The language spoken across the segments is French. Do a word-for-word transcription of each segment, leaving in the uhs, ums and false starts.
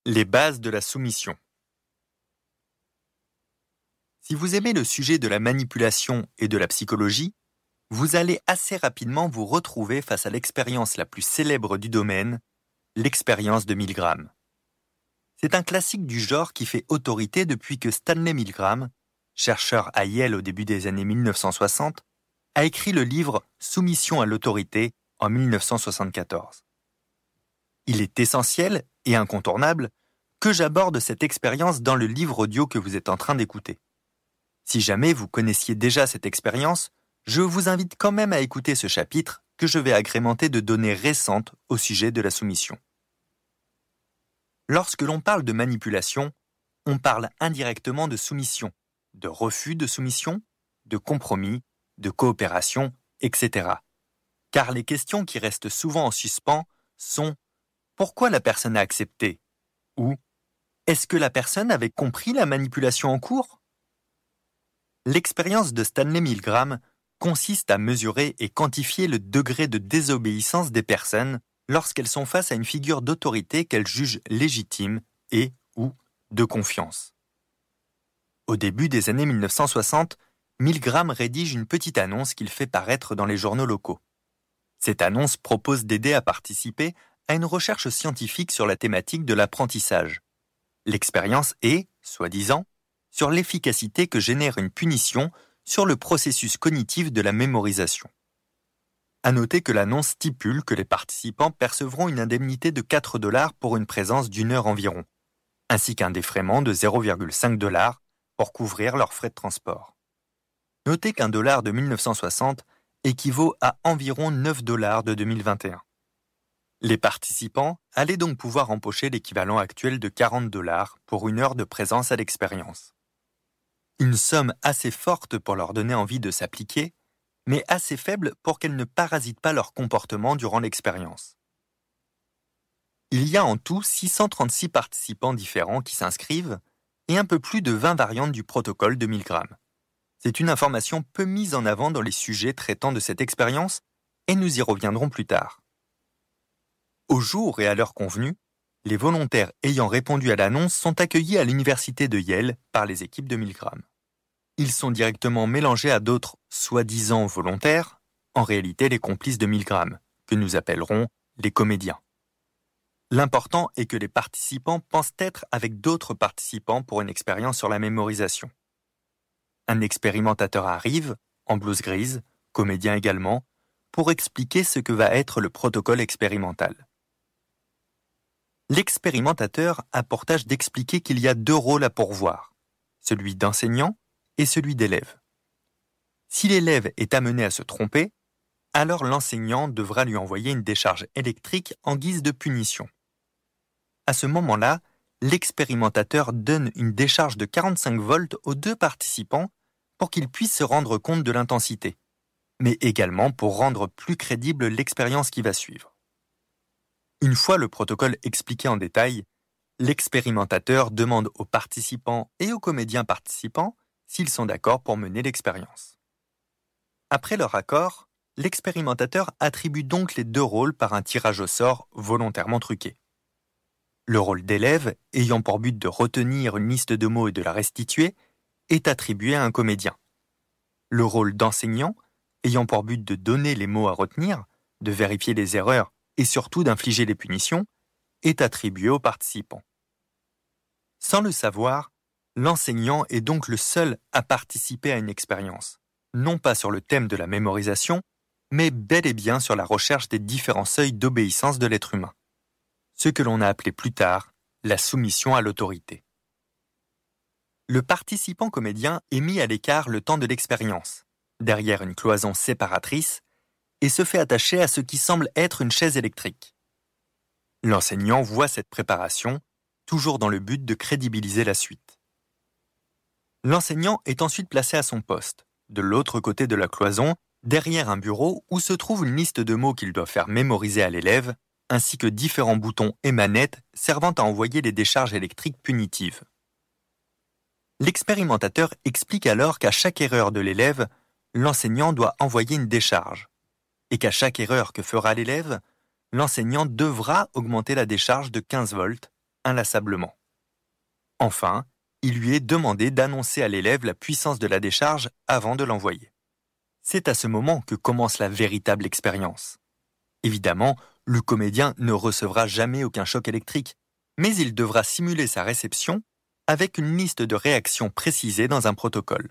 Les bases de la soumission. Si vous aimez le sujet de la manipulation et de la psychologie, vous allez assez rapidement vous retrouver face à l'expérience la plus célèbre du domaine, l'expérience de Milgram. C'est un classique du genre qui fait autorité depuis que Stanley Milgram, chercheur à Yale au début des années mille neuf cent soixante, a écrit le livre « Soumission à l'autorité » en mille neuf cent soixante-quatorze. Il est essentiel et incontournable que j'aborde cette expérience dans le livre audio que vous êtes en train d'écouter. Si jamais vous connaissiez déjà cette expérience, je vous invite quand même à écouter ce chapitre que je vais agrémenter de données récentes au sujet de la soumission. Lorsque l'on parle de manipulation, on parle indirectement de soumission, de refus de soumission, de compromis, de coopération, et cetera. Car les questions qui restent souvent en suspens sont « Pourquoi la personne a accepté ?» ou « Est-ce que la personne avait compris la manipulation en cours ?» L'expérience de Stanley Milgram consiste à mesurer et quantifier le degré de désobéissance des personnes lorsqu'elles sont face à une figure d'autorité qu'elles jugent légitime et ou de confiance. Au début des années mille neuf cent soixante, Milgram rédige une petite annonce qu'il fait paraître dans les journaux locaux. Cette annonce propose d'aider à participer à une recherche scientifique sur la thématique de l'apprentissage. L'expérience est, soi-disant, sur l'efficacité que génère une punition sur le processus cognitif de la mémorisation. À noter que l'annonce stipule que les participants percevront une indemnité de quatre dollars pour une présence d'une heure environ, ainsi qu'un défraiement de zéro virgule cinq dollars pour couvrir leurs frais de transport. Notez qu'un dollar de mille neuf cent soixante équivaut à environ neuf dollars de deux mille vingt et un. Les participants allaient donc pouvoir empocher l'équivalent actuel de quarante dollars pour une heure de présence à l'expérience. Une somme assez forte pour leur donner envie de s'appliquer, mais assez faible pour qu'elles ne parasitent pas leur comportement durant l'expérience. Il y a en tout six cent trente-six participants différents qui s'inscrivent et un peu plus de vingt variantes du protocole de Milgram. C'est une information peu mise en avant dans les sujets traitant de cette expérience et nous y reviendrons plus tard. Au jour et à l'heure convenue, les volontaires ayant répondu à l'annonce sont accueillis à l'université de Yale par les équipes de Milgram. Ils sont directement mélangés à d'autres soi-disant volontaires, en réalité les complices de Milgram, que nous appellerons les comédiens. L'important est que les participants pensent être avec d'autres participants pour une expérience sur la mémorisation. Un expérimentateur arrive, en blouse grise, comédien également, pour expliquer ce que va être le protocole expérimental. L'expérimentateur a pour tâche d'expliquer qu'il y a deux rôles à pourvoir, celui d'enseignant et celui d'élève. Si l'élève est amené à se tromper, alors l'enseignant devra lui envoyer une décharge électrique en guise de punition. À ce moment-là, l'expérimentateur donne une décharge de quarante-cinq volts aux deux participants pour qu'ils puissent se rendre compte de l'intensité, mais également pour rendre plus crédible l'expérience qui va suivre. Une fois le protocole expliqué en détail, l'expérimentateur demande aux participants et aux comédiens participants s'ils sont d'accord pour mener l'expérience. Après leur accord, l'expérimentateur attribue donc les deux rôles par un tirage au sort volontairement truqué. Le rôle d'élève, ayant pour but de retenir une liste de mots et de la restituer, est attribué à un comédien. Le rôle d'enseignant, ayant pour but de donner les mots à retenir, de vérifier les erreurs et surtout d'infliger les punitions, est attribué aux participants. Sans le savoir, l'enseignant est donc le seul à participer à une expérience, non pas sur le thème de la mémorisation, mais bel et bien sur la recherche des différents seuils d'obéissance de l'être humain, ce que l'on a appelé plus tard la soumission à l'autorité. Le participant comédien est mis à l'écart le temps de l'expérience, derrière une cloison séparatrice, et se fait attacher à ce qui semble être une chaise électrique. L'enseignant voit cette préparation, toujours dans le but de crédibiliser la suite. L'enseignant est ensuite placé à son poste, de l'autre côté de la cloison, derrière un bureau où se trouve une liste de mots qu'il doit faire mémoriser à l'élève, ainsi que différents boutons et manettes servant à envoyer les décharges électriques punitives. L'expérimentateur explique alors qu'à chaque erreur de l'élève, l'enseignant doit envoyer une décharge, et qu'à chaque erreur que fera l'élève, l'enseignant devra augmenter la décharge de quinze volts, inlassablement. Enfin, il lui est demandé d'annoncer à l'élève la puissance de la décharge avant de l'envoyer. C'est à ce moment que commence la véritable expérience. Évidemment, le comédien ne recevra jamais aucun choc électrique, mais il devra simuler sa réception avec une liste de réactions précisée dans un protocole.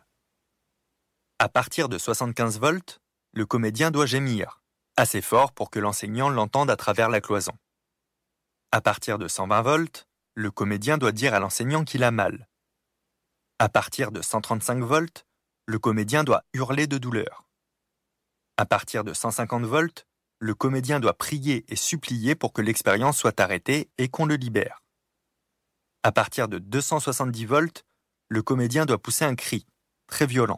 À partir de soixante-quinze volts, le comédien doit gémir, assez fort pour que l'enseignant l'entende à travers la cloison. À partir de cent vingt volts, le comédien doit dire à l'enseignant qu'il a mal. À partir de cent trente-cinq volts, le comédien doit hurler de douleur. À partir de cent cinquante volts, le comédien doit prier et supplier pour que l'expérience soit arrêtée et qu'on le libère. À partir de deux cent soixante-dix volts, le comédien doit pousser un cri, très violent.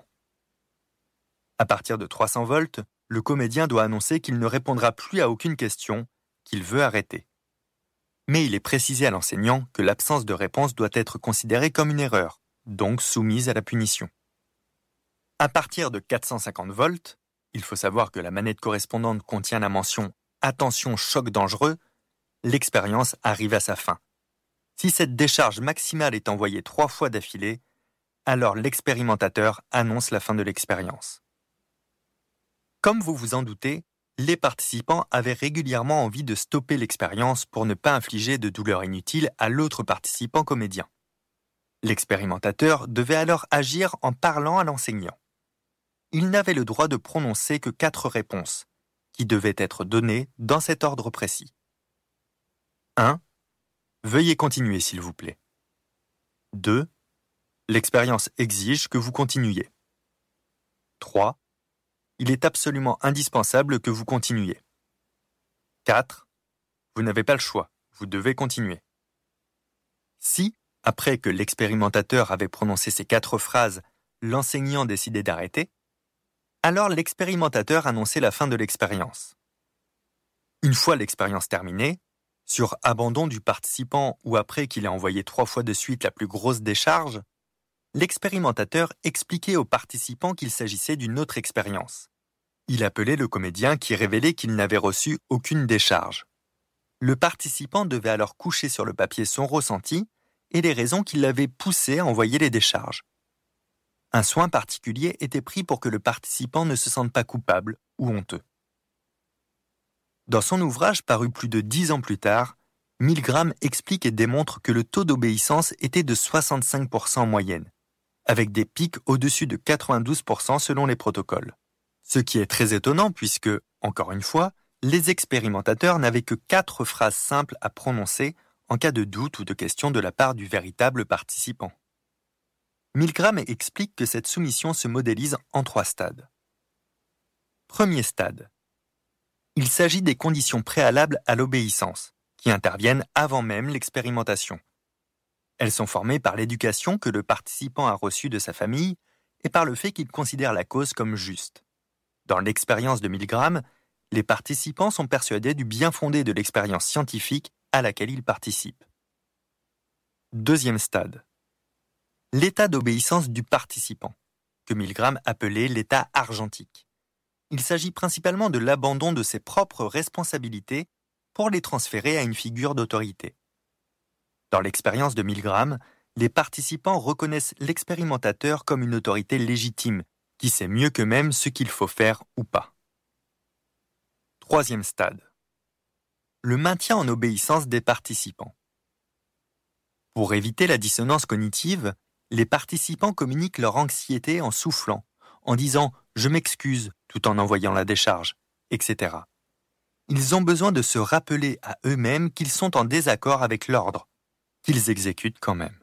À partir de trois cents volts, le comédien doit annoncer qu'il ne répondra plus à aucune question, qu'il veut arrêter. Mais il est précisé à l'enseignant que l'absence de réponse doit être considérée comme une erreur, donc soumise à la punition. À partir de quatre cent cinquante volts, il faut savoir que la manette correspondante contient la mention « Attention, choc dangereux », l'expérience arrive à sa fin. Si cette décharge maximale est envoyée trois fois d'affilée, alors l'expérimentateur annonce la fin de l'expérience. Comme vous vous en doutez, les participants avaient régulièrement envie de stopper l'expérience pour ne pas infliger de douleur inutile à l'autre participant comédien. L'expérimentateur devait alors agir en parlant à l'enseignant. Il n'avait le droit de prononcer que quatre réponses, qui devaient être données dans cet ordre précis. un. Veuillez continuer, s'il vous plaît. deux. L'expérience exige que vous continuiez. trois. Il est absolument indispensable que vous continuiez. quatre. Vous n'avez pas le choix, vous devez continuer. Si, après que l'expérimentateur avait prononcé ces quatre phrases, l'enseignant décidait d'arrêter, alors l'expérimentateur annonçait la fin de l'expérience. Une fois l'expérience terminée, sur abandon du participant ou après qu'il ait envoyé trois fois de suite la plus grosse décharge, l'expérimentateur expliquait aux participants qu'il s'agissait d'une autre expérience. Il appelait le comédien qui révélait qu'il n'avait reçu aucune décharge. Le participant devait alors coucher sur le papier son ressenti et les raisons qui l'avaient poussé à envoyer les décharges. Un soin particulier était pris pour que le participant ne se sente pas coupable ou honteux. Dans son ouvrage paru plus de dix ans plus tard, Milgram explique et démontre que le taux d'obéissance était de soixante-cinq pour cent en moyenne, avec des pics au-dessus de quatre-vingt-douze pour cent selon les protocoles. Ce qui est très étonnant puisque, encore une fois, les expérimentateurs n'avaient que quatre phrases simples à prononcer en cas de doute ou de question de la part du véritable participant. Milgram explique que cette soumission se modélise en trois stades. Premier stade. Il s'agit des conditions préalables à l'obéissance, qui interviennent avant même l'expérimentation. Elles sont formées par l'éducation que le participant a reçue de sa famille et par le fait qu'il considère la cause comme juste. Dans l'expérience de Milgram, les participants sont persuadés du bien fondé de l'expérience scientifique à laquelle ils participent. Deuxième stade. L'état d'obéissance du participant, que Milgram appelait l'état argentique. Il s'agit principalement de l'abandon de ses propres responsabilités pour les transférer à une figure d'autorité. Dans l'expérience de Milgram, les participants reconnaissent l'expérimentateur comme une autorité légitime, qui sait mieux qu'eux-mêmes ce qu'il faut faire ou pas. Troisième stade. Le maintien en obéissance des participants. Pour éviter la dissonance cognitive, les participants communiquent leur anxiété en soufflant, en disant « je m'excuse » tout en envoyant la décharge, et cetera. Ils ont besoin de se rappeler à eux-mêmes qu'ils sont en désaccord avec l'ordre, qu'ils exécutent quand même.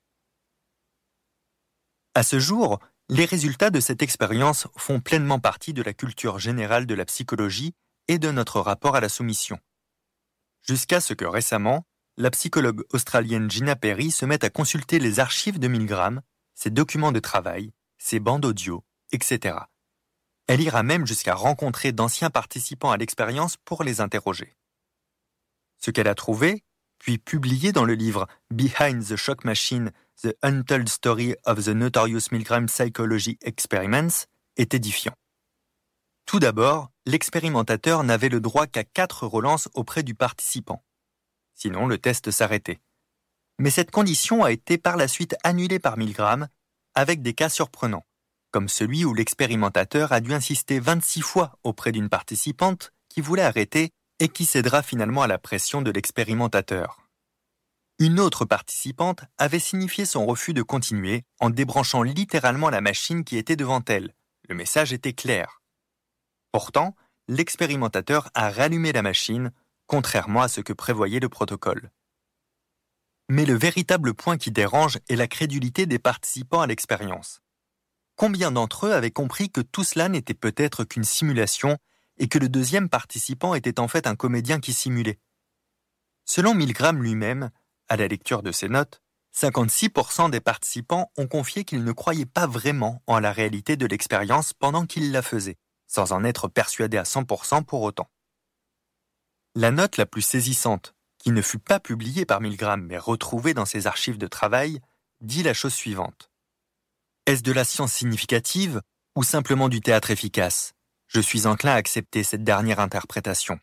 À ce jour, les résultats de cette expérience font pleinement partie de la culture générale de la psychologie et de notre rapport à la soumission. Jusqu'à ce que récemment, la psychologue australienne Gina Perry se mette à consulter les archives de Milgram, ses documents de travail, ses bandes audio, et cetera. Elle ira même jusqu'à rencontrer d'anciens participants à l'expérience pour les interroger. Ce qu'elle a trouvé, puis publié dans le livre Behind the Shock Machine, The Untold Story of the Notorious Milgram Psychology Experiments, est édifiant. Tout d'abord, l'expérimentateur n'avait le droit qu'à quatre relances auprès du participant. Sinon, le test s'arrêtait. Mais cette condition a été par la suite annulée par Milgram avec des cas surprenants, comme celui où l'expérimentateur a dû insister vingt-six fois auprès d'une participante qui voulait arrêter et qui cédera finalement à la pression de l'expérimentateur. Une autre participante avait signifié son refus de continuer en débranchant littéralement la machine qui était devant elle. Le message était clair. Pourtant, l'expérimentateur a rallumé la machine, contrairement à ce que prévoyait le protocole. Mais le véritable point qui dérange est la crédulité des participants à l'expérience. Combien d'entre eux avaient compris que tout cela n'était peut-être qu'une simulation et que le deuxième participant était en fait un comédien qui simulait? Selon Milgram lui-même, à la lecture de ses notes, cinquante-six pour cent des participants ont confié qu'ils ne croyaient pas vraiment en la réalité de l'expérience pendant qu'ils la faisaient, sans en être persuadés à cent pour cent pour autant. La note la plus saisissante, qui ne fut pas publiée par Milgram mais retrouvée dans ses archives de travail, dit la chose suivante. Est-ce de la science significative ou simplement du théâtre efficace? Je suis enclin à accepter cette dernière interprétation.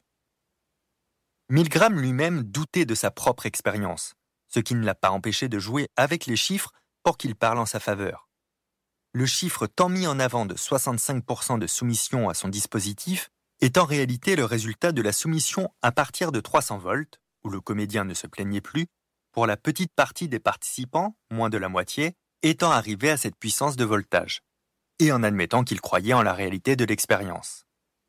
Milgram lui-même doutait de sa propre expérience, ce qui ne l'a pas empêché de jouer avec les chiffres pour qu'il parle en sa faveur. Le chiffre tant mis en avant de soixante-cinq pour cent de soumission à son dispositif est en réalité le résultat de la soumission à partir de trois cents volts, où le comédien ne se plaignait plus, pour la petite partie des participants, moins de la moitié, étant arrivés à cette puissance de voltage, et en admettant qu'ils croyaient en la réalité de l'expérience.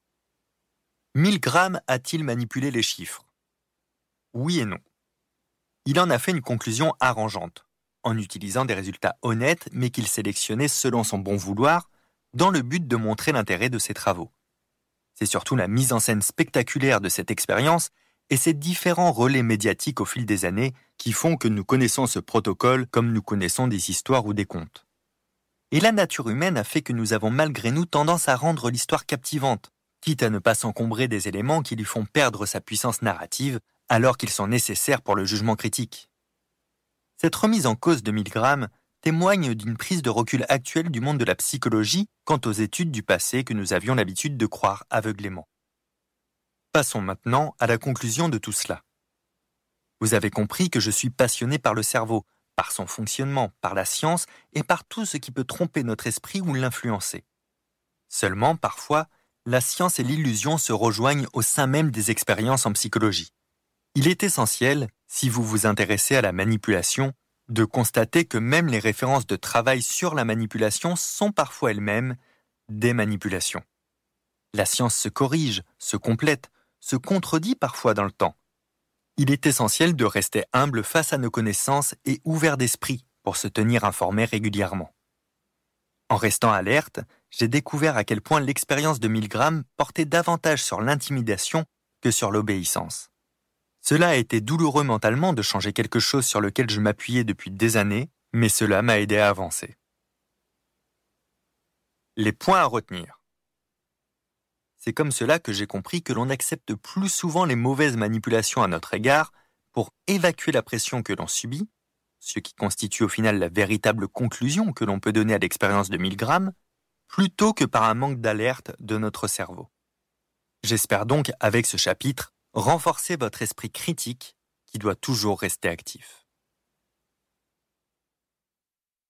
Milgram a-t-il manipulé les chiffres? Oui et non. Il en a fait une conclusion arrangeante, en utilisant des résultats honnêtes mais qu'il sélectionnait selon son bon vouloir, dans le but de montrer l'intérêt de ses travaux. C'est surtout la mise en scène spectaculaire de cette expérience et ces différents relais médiatiques au fil des années qui font que nous connaissons ce protocole comme nous connaissons des histoires ou des contes. Et la nature humaine a fait que nous avons malgré nous tendance à rendre l'histoire captivante, quitte à ne pas s'encombrer des éléments qui lui font perdre sa puissance narrative alors qu'ils sont nécessaires pour le jugement critique. Cette remise en cause de Milgram témoigne d'une prise de recul actuelle du monde de la psychologie quant aux études du passé que nous avions l'habitude de croire aveuglément. Passons maintenant à la conclusion de tout cela. Vous avez compris que je suis passionné par le cerveau, par son fonctionnement, par la science et par tout ce qui peut tromper notre esprit ou l'influencer. Seulement, parfois, la science et l'illusion se rejoignent au sein même des expériences en psychologie. Il est essentiel, si vous vous intéressez à la manipulation, de constater que même les références de travail sur la manipulation sont parfois elles-mêmes des manipulations. La science se corrige, se complète, se contredit parfois dans le temps. Il est essentiel de rester humble face à nos connaissances et ouvert d'esprit pour se tenir informé régulièrement. En restant alerte, j'ai découvert à quel point l'expérience de Milgram portait davantage sur l'intimidation que sur l'obéissance. Cela a été douloureux mentalement de changer quelque chose sur lequel je m'appuyais depuis des années, mais cela m'a aidé à avancer. Les points à retenir. C'est comme cela que j'ai compris que l'on accepte plus souvent les mauvaises manipulations à notre égard pour évacuer la pression que l'on subit, ce qui constitue au final la véritable conclusion que l'on peut donner à l'expérience de Milgram, plutôt que par un manque d'alerte de notre cerveau. J'espère donc, avec ce chapitre, renforcer votre esprit critique qui doit toujours rester actif.